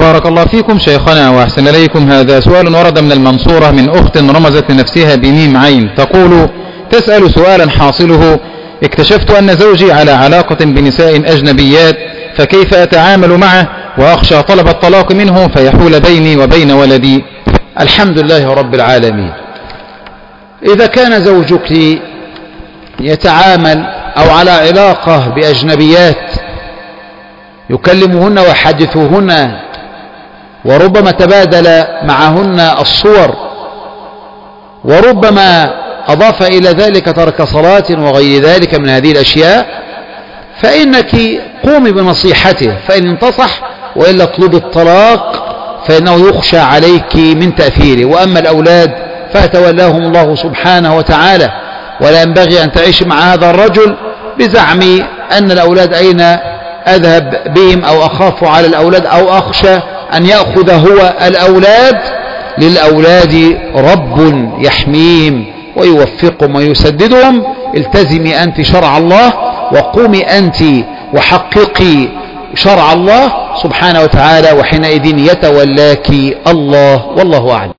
بارك الله فيكم شيخنا وأحسن إليكم. هذا سؤال ورد من المنصورة من أخت رمزت لنفسها بميم عين، تقول: تسأل سؤالا حاصله: اكتشفت أن زوجي على علاقة بنساء أجنبيات، فكيف أتعامل معه وأخشى طلب الطلاق منه فيحول بيني وبين ولدي؟ الحمد لله رب العالمين. إذا كان زوجك يتعامل أو على علاقة بأجنبيات يكلمهن ويحدثهن وربما تبادل معهن الصور وربما أضاف إلى ذلك ترك صلاة وغير ذلك من هذه الأشياء، فإنك قومي بنصيحته، فإن انتصح وإلا اطلب الطلاق، فإنه يخشى عليك من تأثيره. وأما الأولاد فأتولاهم الله سبحانه وتعالى، ولا ينبغي أن تعيش مع هذا الرجل بزعم أن الأولاد أين أذهب بهم أو أخاف على الأولاد أو أخشى أن يأخذ هو الأولاد. للأولاد رب يحميهم ويوفقهم ويسددهم. التزمي أنت شرع الله وقومي أنت وحققي شرع الله سبحانه وتعالى، وحينئذ يتولاك الله، والله أعلم.